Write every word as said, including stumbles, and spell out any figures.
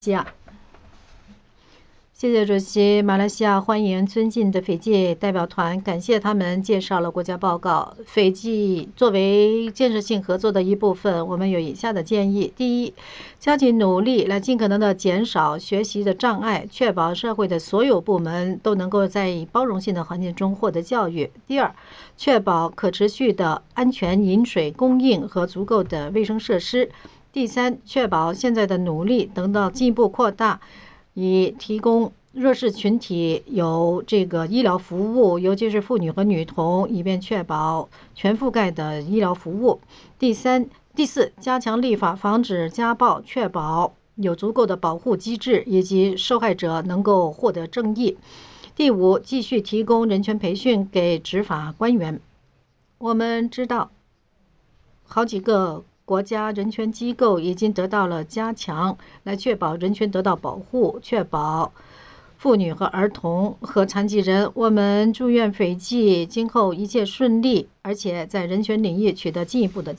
加，谢谢主席。马来西亚欢迎尊敬的斐济代表团，感谢他们介绍了国家报告。斐济作为建设性合作的一部分，我们有以下的建议：第一，加紧努力来尽可能的减少学习的障碍，确保社会的所有部门都能够在包容性的环境中获得教育；第二，确保可持续的安全饮水供应和足够的卫生设施；第三，确保现在的努力等到进一步扩大，以提供弱势群体有这个医疗服务，尤其是妇女和女童，以便确保全覆盖的医疗服务。第三、第四，加强立法，防止家暴，确保有足够的保护机制，以及受害者能够获得正义。第五，继续提供人权培训给执法官员。我们知道，好几个国家人权机构已经得到了加强，来确保人权得到保护，确保妇女和儿童和残疾人。我们祝愿斐济今后一切顺利，而且在人权领域取得进一步的